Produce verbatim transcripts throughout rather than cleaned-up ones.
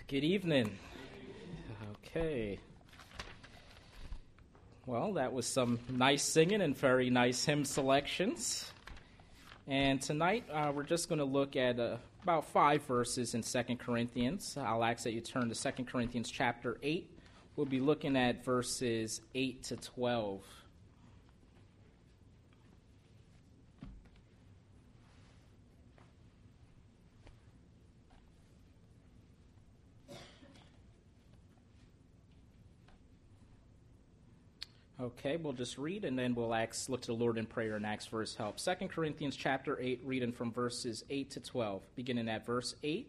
Good evening. Okay. Well, that was some nice singing and very nice hymn selections. And tonight uh, we're just going to look at uh, about five verses in Second Corinthians. I'll ask that you turn to Second Corinthians chapter eight. We'll be looking at verses eight to twelve. Okay, we'll just read, and then we'll ask, look to the Lord in prayer and ask for his help. Second Corinthians chapter eight, reading from verses eight to twelve, beginning at verse eight.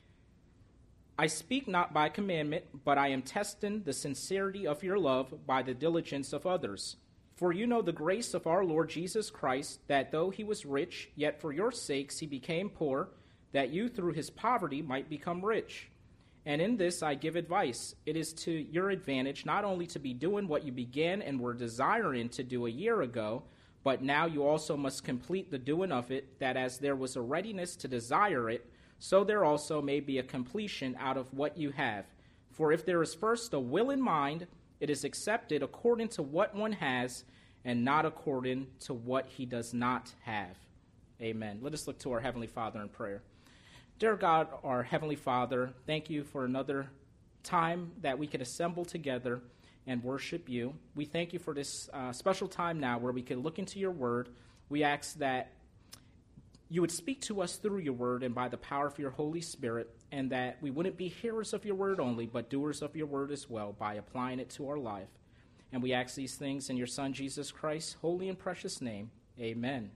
I speak not by commandment, but I am testing the sincerity of your love by the diligence of others. For you know the grace of our Lord Jesus Christ, that though he was rich, yet for your sakes he became poor, that you through his poverty might become rich. And in this I give advice. It is to your advantage not only to be doing what you began and were desiring to do a year ago, but now you also must complete the doing of it, that as there was a readiness to desire it, so there also may be a completion out of what you have. For if there is first a will in mind, it is accepted according to what one has, and not according to what he does not have. Amen. Let us look to our Heavenly Father in prayer. Dear God, our Heavenly Father, thank you for another time that we could assemble together and worship you. We thank you for this uh, special time now where we can look into your word. We ask that you would speak to us through your word and by the power of your Holy Spirit, and that we wouldn't be hearers of your word only, but doers of your word as well by applying it to our life. And we ask these things in your Son, Jesus Christ's holy and precious name. Amen.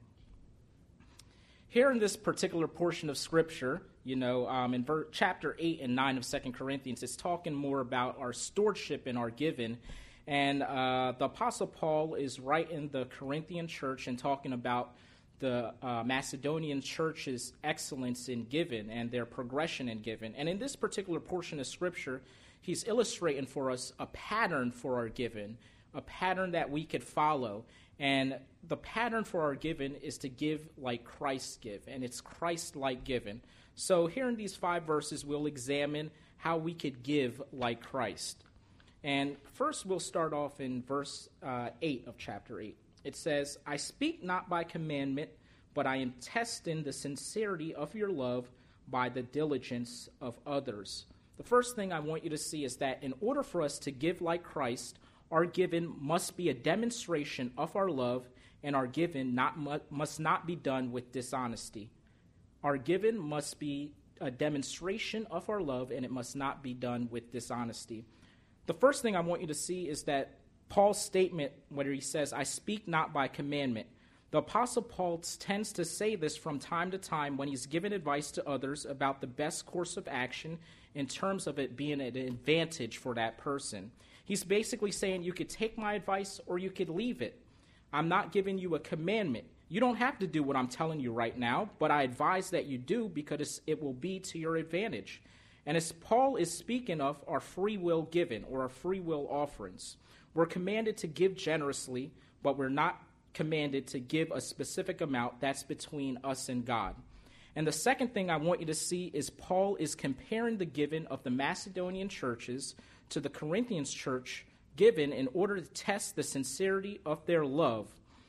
Here in this particular portion of Scripture, you know, um, in ver- chapter eight and nine of Second Corinthians, it's talking more about our stewardship and our giving. And uh, the Apostle Paul is writing the Corinthian church and talking about the uh, Macedonian church's excellence in giving and their progression in giving. And in this particular portion of Scripture, he's illustrating for us a pattern for our giving, a pattern that we could follow. And the pattern for our giving is to give like Christ give, and it's Christ-like giving. So here in these five verses, we'll examine how we could give like Christ. And first, we'll start off in verse uh, eight of chapter eight. It says, I speak not by commandment, but I am testing the sincerity of your love by the diligence of others. The first thing I want you to see is that in order for us to give like Christ, our giving must be a demonstration of our love, and our giving not mu- must not be done with dishonesty. Our giving must be a demonstration of our love, and it must not be done with dishonesty. The first thing I want you to see is that Paul's statement, where he says, I speak not by commandment. The Apostle Paul tends to say this from time to time when he's giving advice to others about the best course of action in terms of it being an advantage for that person. He's basically saying you could take my advice or you could leave it. I'm not giving you a commandment. You don't have to do what I'm telling you right now, but I advise that you do because it will be to your advantage. And as Paul is speaking of our free will giving or our free will offerings, we're commanded to give generously, but we're not commanded to give a specific amount. That's between us and God. And the second thing I want you to see is Paul is comparing the giving of the Macedonian churches to the Corinthians church given in order to test the sincerity of their love.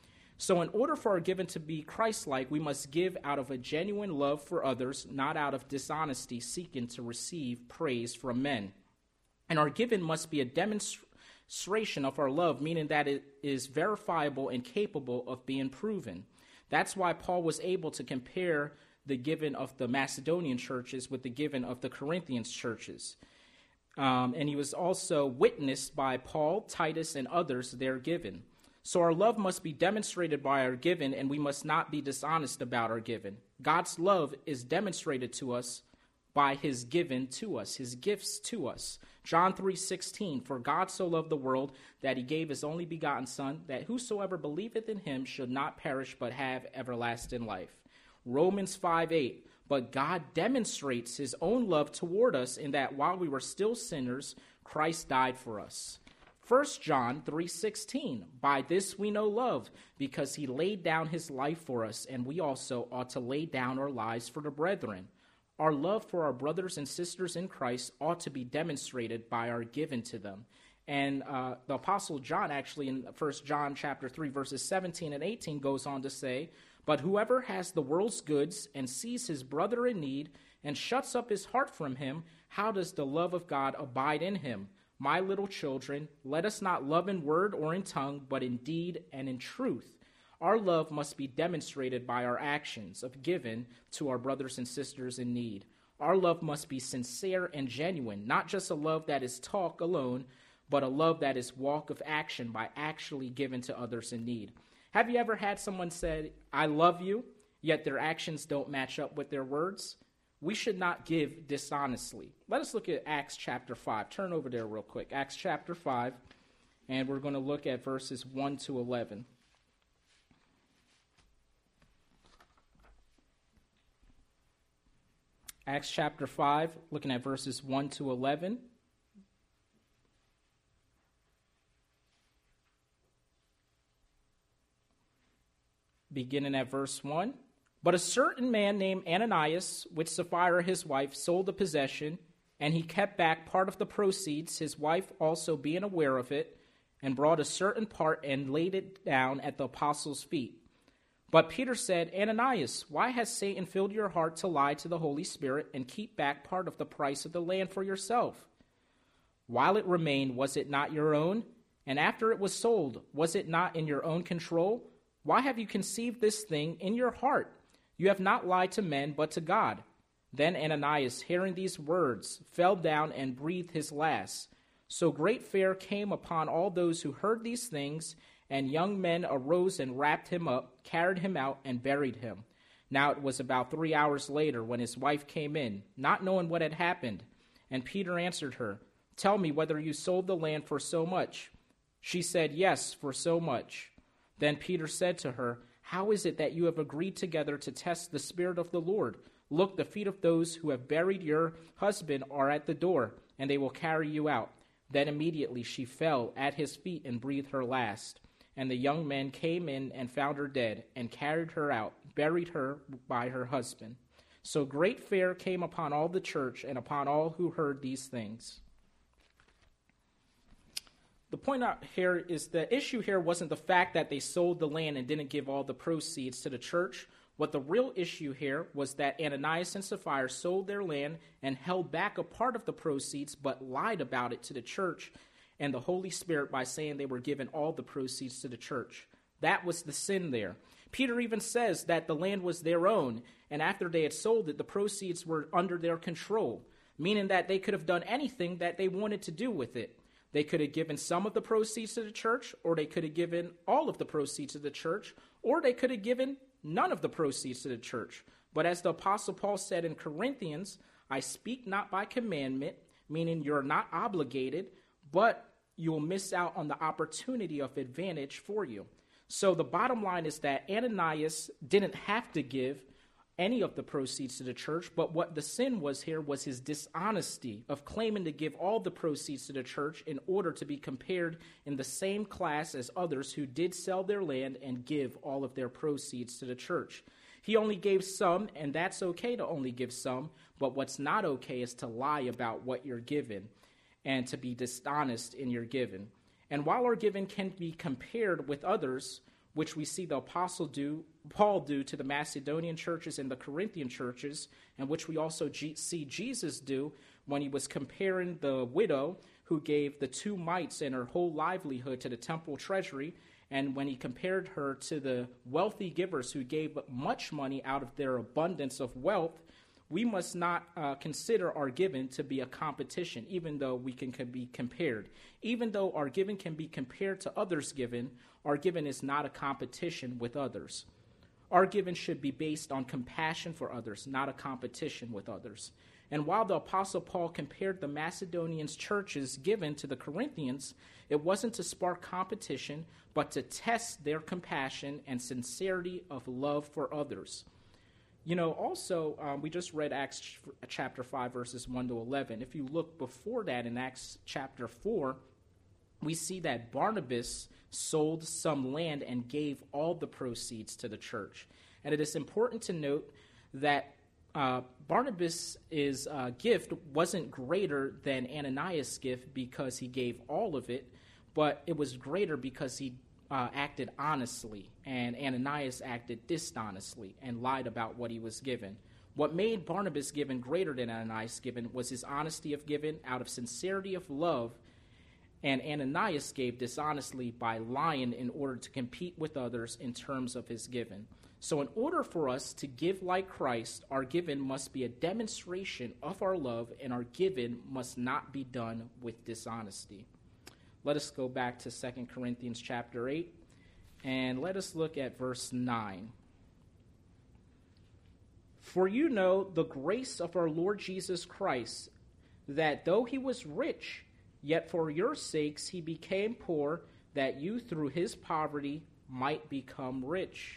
So in order for our giving to be Christ-like, we must give out of a genuine love for others, not out of dishonesty, seeking to receive praise from men. And our giving must be a demonstration of our love, meaning that it is verifiable and capable of being proven. That's why Paul was able to compare the giving of the Macedonian churches with the giving of the Corinthians churches. Um, and he was also witnessed by Paul, Titus, and others their giving. So our love must be demonstrated by our giving, and we must not be dishonest about our giving. God's love is demonstrated to us by his giving to us, his gifts to us. John three sixteen, for God so loved the world that he gave his only begotten Son, that whosoever believeth in him should not perish but have everlasting life. Romans five eight, but God demonstrates his own love toward us in that while we were still sinners, Christ died for us. First John three sixteen, by this we know love, because he laid down his life for us, and we also ought to lay down our lives for the brethren. Our love for our brothers and sisters in Christ ought to be demonstrated by our giving to them. And uh, the Apostle John, actually, in First John chapter three, verses seventeen and eighteen, goes on to say, "But whoever has the world's goods and sees his brother in need and shuts up his heart from him, how does the love of God abide in him? My little children, let us not love in word or in tongue, but in deed and in truth." Our love must be demonstrated by our actions of giving to our brothers and sisters in need. Our love must be sincere and genuine, not just a love that is talk alone, but a love that is walk of action by actually giving to others in need. Have you ever had someone say, "I love you," yet their actions don't match up with their words? We should not give dishonestly. Let us look at Acts chapter five. Turn over there real quick. Acts chapter five, and we're going to look at verses one to eleven. Acts chapter five, looking at verses one to eleven. Beginning at verse one. "But a certain man named Ananias, with Sapphira his wife, sold a possession, and he kept back part of the proceeds, his wife also being aware of it, and brought a certain part and laid it down at the apostles' feet. But Peter said, 'Ananias, why has Satan filled your heart to lie to the Holy Spirit and keep back part of the price of the land for yourself? While it remained, was it not your own? And after it was sold, was it not in your own control? Why have you conceived this thing in your heart? You have not lied to men, but to God.' Then Ananias, hearing these words, fell down and breathed his last. So great fear came upon all those who heard these things, and young men arose and wrapped him up, carried him out, and buried him. Now it was about three hours later when his wife came in, not knowing what had happened. And Peter answered her, 'Tell me whether you sold the land for so much.' She said, 'Yes, for so much.' Then Peter said to her, 'How is it that you have agreed together to test the Spirit of the Lord? Look, the feet of those who have buried your husband are at the door, and they will carry you out.' Then immediately she fell at his feet and breathed her last. And the young men came in and found her dead, and carried her out, buried her by her husband. So great fear came upon all the church and upon all who heard these things." The point out here is the issue here wasn't the fact that they sold the land and didn't give all the proceeds to the church. What the real issue here was that Ananias and Sapphira sold their land and held back a part of the proceeds, but lied about it to the church and the Holy Spirit by saying they were giving all the proceeds to the church. That was the sin there. Peter even says that the land was their own, and after they had sold it, the proceeds were under their control, meaning that they could have done anything that they wanted to do with it. They could have given some of the proceeds to the church, or they could have given all of the proceeds to the church, or they could have given none of the proceeds to the church. But as the Apostle Paul said in Corinthians, "I speak not by commandment," meaning you're not obligated, but you'll miss out on the opportunity of advantage for you. So the bottom line is that Ananias didn't have to give any of the proceeds to the church, but what the sin was here was his dishonesty of claiming to give all the proceeds to the church in order to be compared in the same class as others who did sell their land and give all of their proceeds to the church. He only gave some, and that's okay to only give some, but what's not okay is to lie about what you're given and to be dishonest in your giving. And while our giving can be compared with others, which we see the apostle do, Paul do to the Macedonian churches and the Corinthian churches, and which we also G- see Jesus do when he was comparing the widow who gave the two mites and her whole livelihood to the temple treasury, and when he compared her to the wealthy givers who gave much money out of their abundance of wealth. We must not uh, consider our giving to be a competition, even though we can, can be compared. Even though our giving can be compared to others' giving, our giving is not a competition with others. Our giving should be based on compassion for others, not a competition with others. And while the Apostle Paul compared the Macedonian churches' giving to the Corinthians, it wasn't to spark competition, but to test their compassion and sincerity of love for others. You know, also, um, we just read Acts ch- chapter five, verses one to eleven. If you look before that in Acts chapter four, we see that Barnabas sold some land and gave all the proceeds to the church. And it is important to note that uh, Barnabas' uh, gift wasn't greater than Ananias' gift because he gave all of it, but it was greater because he uh, acted honestly, and Ananias acted dishonestly and lied about what he was given. What made Barnabas' given greater than Ananias' given was his honesty of giving out of sincerity of love, and Ananias gave dishonestly by lying in order to compete with others in terms of his giving. So in order for us to give like Christ, our giving must be a demonstration of our love, and our giving must not be done with dishonesty. Let us go back to Second Corinthians chapter eight, and let us look at verse nine. For you know the grace of our Lord Jesus Christ, that though he was rich, yet for your sakes he became poor, that you through his poverty might become rich.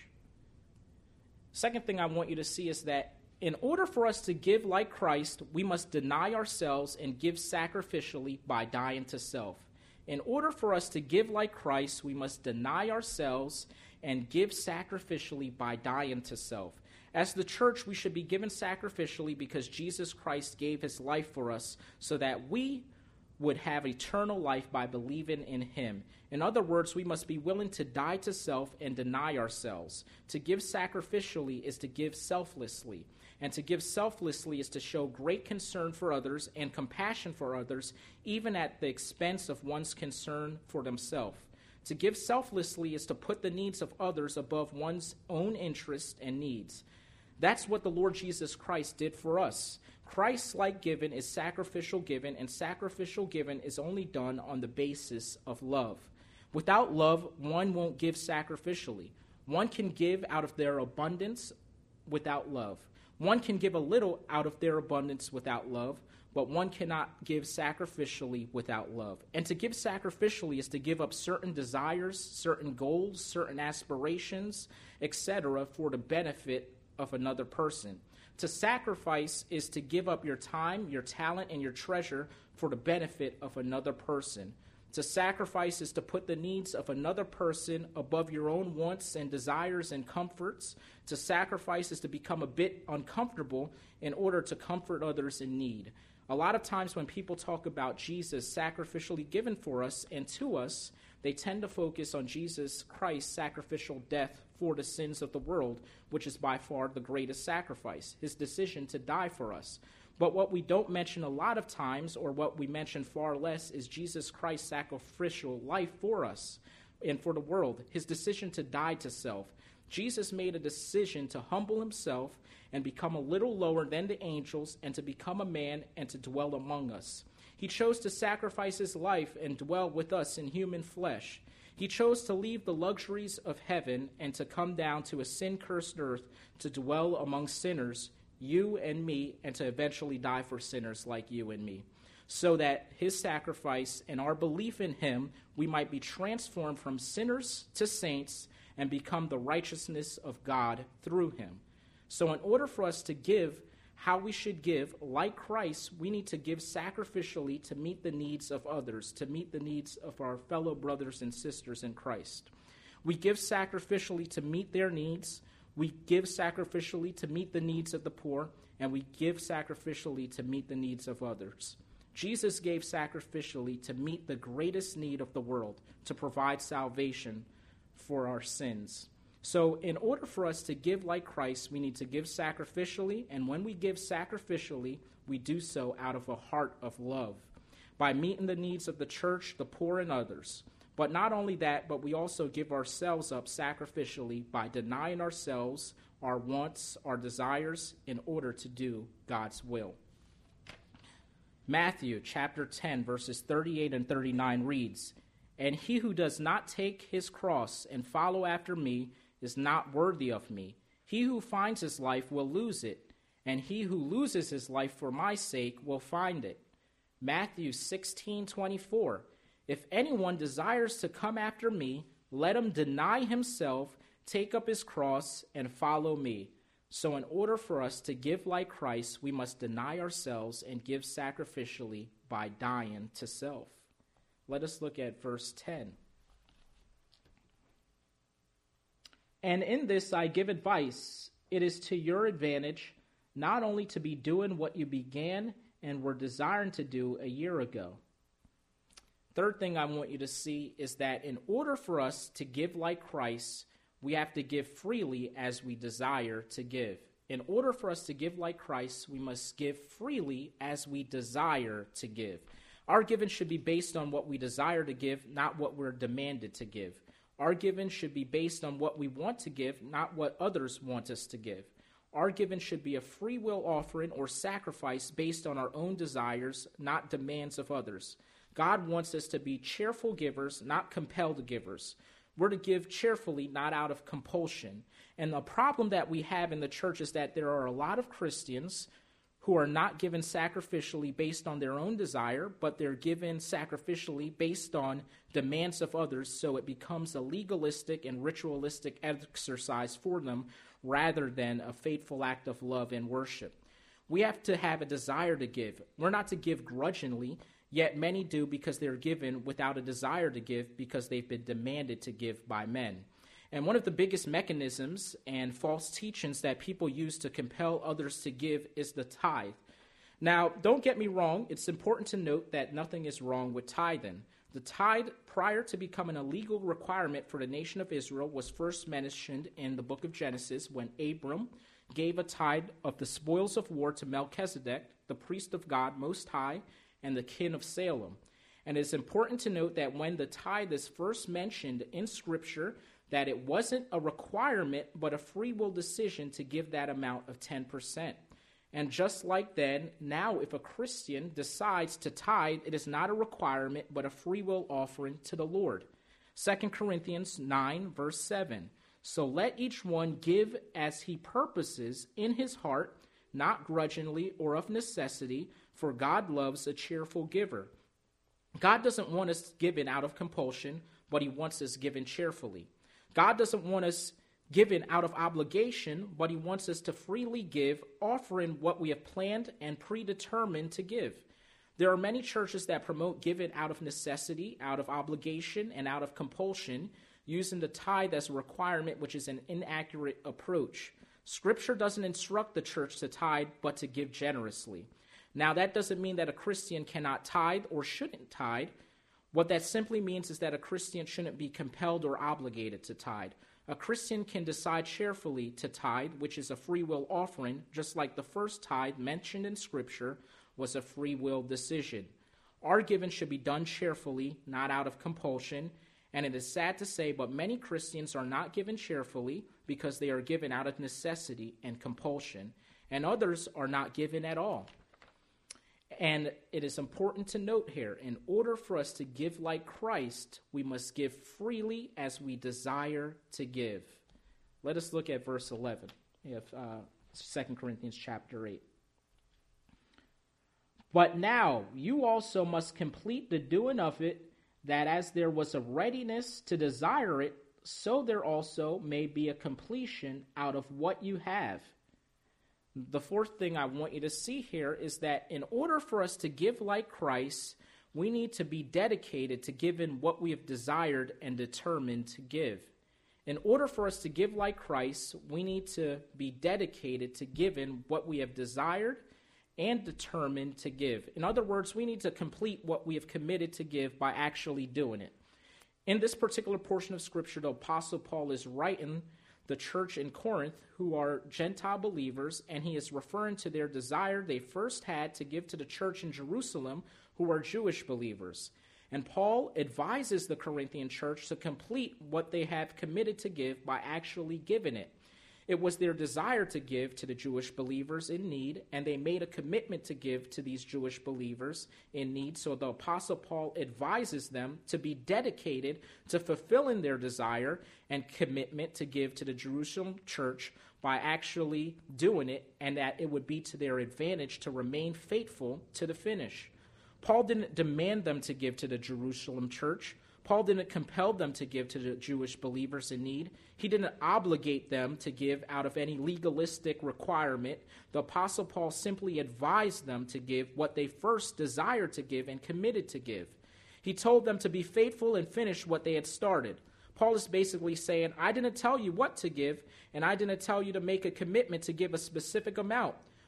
Second thing I want you to see is that in order for us to give like Christ, we must deny ourselves and give sacrificially by dying to self. In order for us to give like Christ, we must deny ourselves and give sacrificially by dying to self. As the church, we should be given sacrificially because Jesus Christ gave his life for us so that we would have eternal life by believing in him. In other words, we must be willing to die to self and deny ourselves. To give sacrificially is to give selflessly. And to give selflessly is to show great concern for others and compassion for others, even at the expense of one's concern for themselves. To give selflessly is to put the needs of others above one's own interests and needs. That's what the Lord Jesus Christ did for us. Christ-like giving is sacrificial giving, and sacrificial giving is only done on the basis of love. Without love, one won't give sacrificially. One can give out of their abundance without love. One can give a little out of their abundance without love, but one cannot give sacrificially without love. And to give sacrificially is to give up certain desires, certain goals, certain aspirations, et cetera for the benefit of another person. To sacrifice is to give up your time, your talent, and your treasure for the benefit of another person. To sacrifice is to put the needs of another person above your own wants and desires and comforts. To sacrifice is to become a bit uncomfortable in order to comfort others in need. A lot of times when people talk about Jesus sacrificially given for us and to us, they tend to focus on Jesus Christ's sacrificial death for the sins of the world, which is by far the greatest sacrifice, his decision to die for us. But what we don't mention a lot of times, or what we mention far less, is Jesus Christ's sacrificial life for us and for the world, his decision to die to self. Jesus made a decision to humble himself and become a little lower than the angels and to become a man and to dwell among us. He chose to sacrifice his life and dwell with us in human flesh. He chose to leave the luxuries of heaven and to come down to a sin-cursed earth to dwell among sinners, you and me, and to eventually die for sinners like you and me, so that his sacrifice and our belief in him, we might be transformed from sinners to saints and become the righteousness of God through him. So in order for us to give how we should give, like Christ, we need to give sacrificially to meet the needs of others, to meet the needs of our fellow brothers and sisters in Christ. We give sacrificially to meet their needs. We give sacrificially to meet the needs of the poor, and we give sacrificially to meet the needs of others. Jesus gave sacrificially to meet the greatest need of the world, to provide salvation for our sins. So in order for us to give like Christ, we need to give sacrificially, and when we give sacrificially, we do so out of a heart of love, by meeting the needs of the church, the poor, and others. But not only that, but we also give ourselves up sacrificially by denying ourselves, our wants, our desires, in order to do God's will. Matthew chapter ten, verses thirty-eight and thirty-nine reads, "And he who does not take his cross and follow after me is not worthy of me. He who finds his life will lose it, and he who loses his life for my sake will find it." Matthew sixteen twenty-four, "If anyone desires to come after me, let him deny himself, take up his cross, and follow me." So in order for us to give like Christ, we must deny ourselves and give sacrificially by dying to self. Let us look at verse ten. "And in this I give advice. It is to your advantage not only to be doing what you began and were desiring to do a year ago. Third thing I want you to see is that in order for us to give like Christ, we have to give freely as we desire to give. In order for us to give like Christ, we must give freely as we desire to give. Our giving should be based on what we desire to give, not what we're demanded to give. Our giving should be based on what we want to give, not what others want us to give. Our giving should be a free will offering or sacrifice based on our own desires, not demands of others. God wants us to be cheerful givers, not compelled givers. We're to give cheerfully, not out of compulsion. And the problem that we have in the church is that there are a lot of Christians who are not given sacrificially based on their own desire, but they're given sacrificially based on demands of others, so it becomes a legalistic and ritualistic exercise for them rather than a faithful act of love and worship. We have to have a desire to give. We're not to give grudgingly, yet many do because they're given without a desire to give because they've been demanded to give by men. And one of the biggest mechanisms and false teachings that people use to compel others to give is the tithe. Now, don't get me wrong. It's important to note that nothing is wrong with tithing. The tithe, prior to becoming a legal requirement for the nation of Israel, was first mentioned in the book of Genesis when Abram gave a tithe of the spoils of war to Melchizedek, the priest of God Most High, and the king of Salem. And it's important to note that when the tithe is first mentioned in Scripture, that it wasn't a requirement, but a free will decision to give that amount of ten percent. And just like then, now if a Christian decides to tithe, it is not a requirement, but a free will offering to the Lord. Second Corinthians nine, verse seven. So let each one give as he purposes in his heart, not grudgingly or of necessity, for God loves a cheerful giver. God doesn't want us given out of compulsion, but he wants us given cheerfully. God doesn't want us given out of obligation, but he wants us to freely give, offering what we have planned and predetermined to give. There are many churches that promote giving out of necessity, out of obligation, and out of compulsion, using the tithe as a requirement, which is an inaccurate approach. Scripture doesn't instruct the church to tithe, but to give generously. Now, that doesn't mean that a Christian cannot tithe or shouldn't tithe. What that simply means is that a Christian shouldn't be compelled or obligated to tithe. A Christian can decide cheerfully to tithe, which is a free will offering, just like the first tithe mentioned in Scripture was a free will decision. Our giving should be done cheerfully, not out of compulsion. And it is sad to say, but many Christians are not given cheerfully because they are given out of necessity and compulsion. And others are not given at all. And it is important to note here, in order for us to give like Christ, we must give freely as we desire to give. Let us look at verse eleven of uh, Second Corinthians chapter eight. But now you also must complete the doing of it, that as there was a readiness to desire it, so there also may be a completion out of what you have. The fourth thing I want you to see here is that in order for us to give like Christ, we need to be dedicated to giving what we have desired and determined to give. In order for us to give like Christ, we need to be dedicated to giving what we have desired and determined to give. In other words, we need to complete what we have committed to give by actually doing it. In this particular portion of Scripture, the Apostle Paul is writing the church in Corinth, who are Gentile believers, and he is referring to their desire they first had to give to the church in Jerusalem, who are Jewish believers. And Paul advises the Corinthian church to complete what they have committed to give by actually giving it. It was their desire to give to the Jewish believers in need, and they made a commitment to give to these Jewish believers in need. So the Apostle Paul advises them to be dedicated to fulfilling their desire and commitment to give to the Jerusalem church by actually doing it, and that it would be to their advantage to remain faithful to the finish. Paul didn't demand them to give to the Jerusalem church. Paul didn't compel them to give to the Jewish believers in need. He didn't obligate them to give out of any legalistic requirement. The Apostle Paul simply advised them to give what they first desired to give and committed to give. He told them to be faithful and finish what they had started. Paul is basically saying, I didn't tell you what to give, and I didn't tell you to make a commitment to give a specific amount.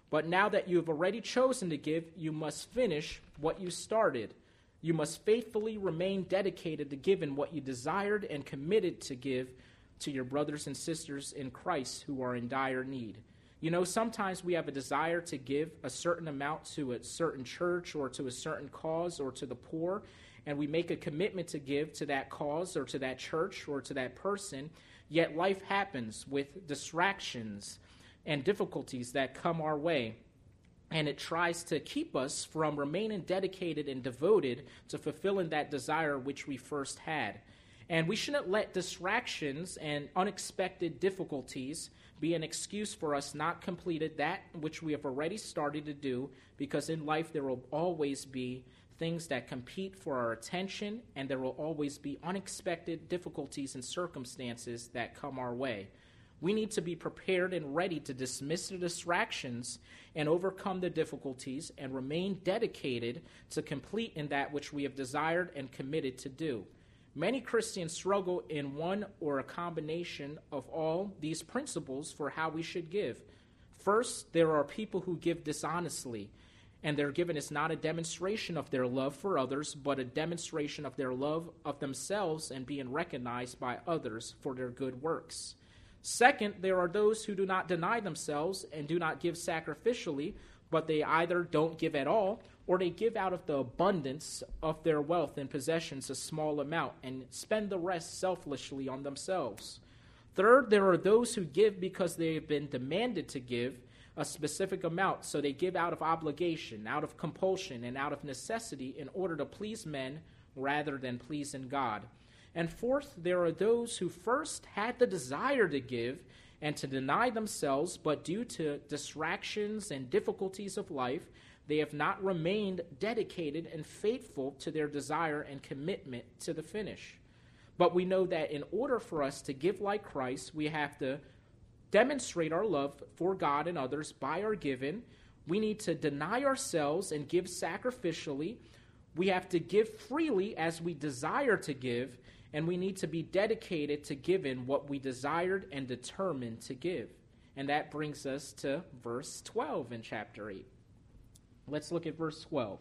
But now that you have already chosen to give, you must finish what you started. You must faithfully remain dedicated to giving what you desired and committed to give to your brothers and sisters in Christ who are in dire need. You know, sometimes we have a desire to give a certain amount to a certain church or to a certain cause or to the poor, and we make a commitment to give to that cause or to that church or to that person, yet life happens with distractions and difficulties that come our way, and it tries to keep us from remaining dedicated and devoted to fulfilling that desire which we first had. And we shouldn't let distractions and unexpected difficulties be an excuse for us not completed that which we have already started to do, because in life there will always be things that compete for our attention, and there will always be unexpected difficulties and circumstances that come our way. We need to be prepared and ready to dismiss the distractions and overcome the difficulties and remain dedicated to complete in that which we have desired and committed to do. Many Christians struggle in one or a combination of all these principles for how we should give. First, there are people who give dishonestly, and their giving is not a demonstration of their love for others, but a demonstration of their love of themselves and being recognized by others for their good works. Second, there are those who do not deny themselves and do not give sacrificially, but they either don't give at all, or they give out of the abundance of their wealth and possessions a small amount and spend the rest selfishly on themselves. Third, there are those who give because they have been demanded to give a specific amount, so they give out of obligation, out of compulsion, and out of necessity in order to please men rather than pleasing God. And fourth, there are those who first had the desire to give and to deny themselves, but due to distractions and difficulties of life, they have not remained dedicated and faithful to their desire and commitment to the finish. But we know that in order for us to give like Christ, we have to demonstrate our love for God and others by our giving. We need to deny ourselves and give sacrificially. We have to give freely as we desire to give, and we need to be dedicated to giving what we desired and determined to give. And that brings us to verse twelve in chapter eight. Let's look at verse twelve.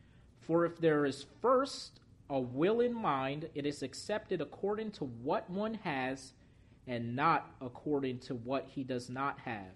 For if there is first a will in mind, it is accepted according to what one has, and not according to what he does not have.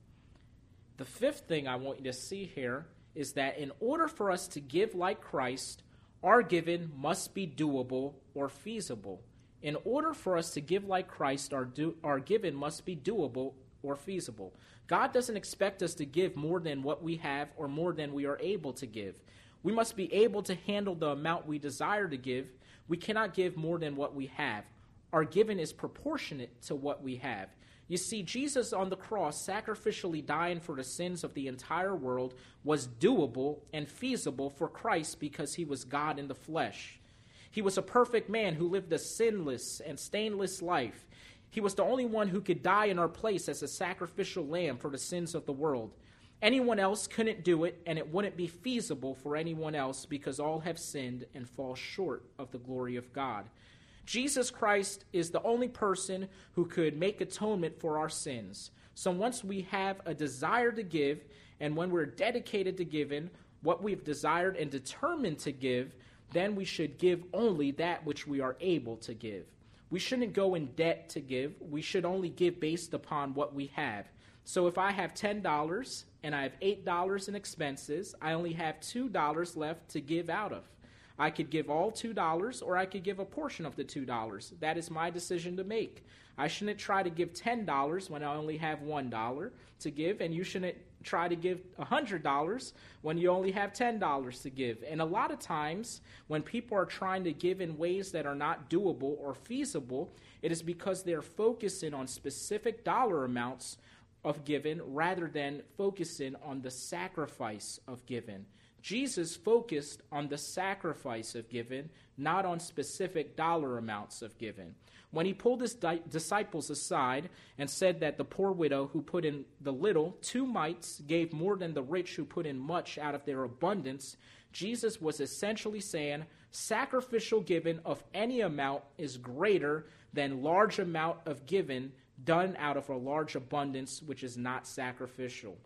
The fifth thing I want you to see here is that in order for us to give like Christ, our giving must be doable or feasible. In order for us to give like Christ, our, do, our giving must be doable or feasible. God doesn't expect us to give more than what we have or more than we are able to give. We must be able to handle the amount we desire to give. We cannot give more than what we have. Our giving is proportionate to what we have. You see, Jesus on the cross, sacrificially dying for the sins of the entire world, was doable and feasible for Christ because he was God in the flesh. He was a perfect man who lived a sinless and stainless life. He was the only one who could die in our place as a sacrificial lamb for the sins of the world. Anyone else couldn't do it, and it wouldn't be feasible for anyone else because all have sinned and fall short of the glory of God. Jesus Christ is the only person who could make atonement for our sins. So once we have a desire to give, and when we're dedicated to giving what we've desired and determined to give, then we should give only that which we are able to give. We shouldn't go in debt to give. We should only give based upon what we have. So if I have ten dollars and I have eight dollars in expenses, I only have two dollars left to give out of. I could give all two dollars, or I could give a portion of the two dollars. That is my decision to make. I shouldn't try to give ten dollars when I only have one dollar to give, and you shouldn't try to give one hundred dollars when you only have ten dollars to give. And a lot of times, when people are trying to give in ways that are not doable or feasible, it is because they're focusing on specific dollar amounts of giving rather than focusing on the sacrifice of giving. Jesus focused on the sacrifice of giving, not on specific dollar amounts of giving. When he pulled his di- disciples aside and said that the poor widow who put in the little, two mites, gave more than the rich who put in much out of their abundance, Jesus was essentially saying sacrificial giving of any amount is greater than large amount of giving done out of a large abundance which is not sacrificial.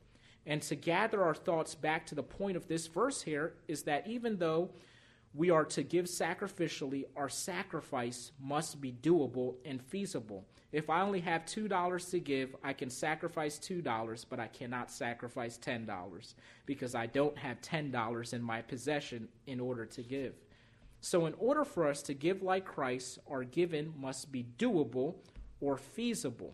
And to gather our thoughts back to the point of this verse here is that even though we are to give sacrificially, our sacrifice must be doable and feasible. If I only have two dollars to give, I can sacrifice two dollars, but I cannot sacrifice ten dollars because I don't have ten dollars in my possession in order to give. So in order for us to give like Christ, our giving must be doable or feasible.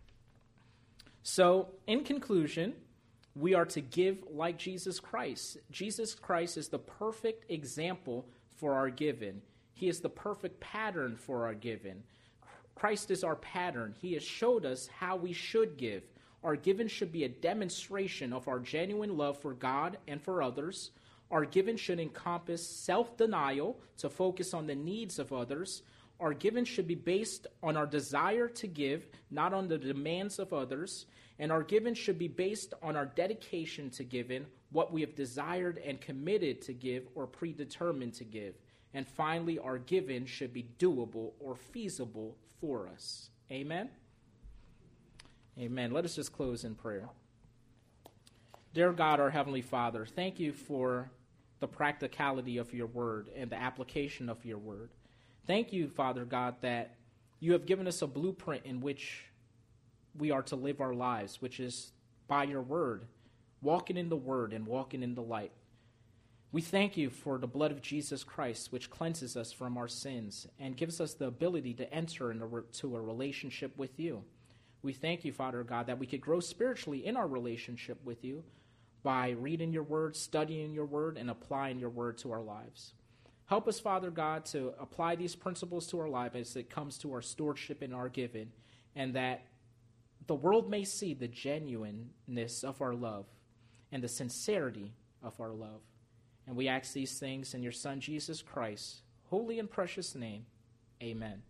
So in conclusion, we are to give like Jesus Christ. Jesus Christ is the perfect example for our giving. He is the perfect pattern for our giving. Christ is our pattern. He has showed us how we should give. Our giving should be a demonstration of our genuine love for God and for others. Our giving should encompass self-denial to focus on the needs of others. Our giving should be based on our desire to give, not on the demands of others. And our giving should be based on our dedication to giving, what we have desired and committed to give or predetermined to give. And finally, our giving should be doable or feasible for us. Amen? Amen. Let us just close in prayer. Dear God, our Heavenly Father, thank you for the practicality of your word and the application of your word. Thank you, Father God, that you have given us a blueprint in which we are to live our lives, which is by your word, walking in the word and walking in the light. We thank you for the blood of Jesus Christ, which cleanses us from our sins and gives us the ability to enter into a relationship with you. We thank you, Father God, that we could grow spiritually in our relationship with you by reading your word, studying your word, and applying your word to our lives. Help us, Father God, to apply these principles to our life as it comes to our stewardship and our giving, and that the world may see the genuineness of our love and the sincerity of our love. And we ask these things in your Son, Jesus Christ, holy and precious name. Amen.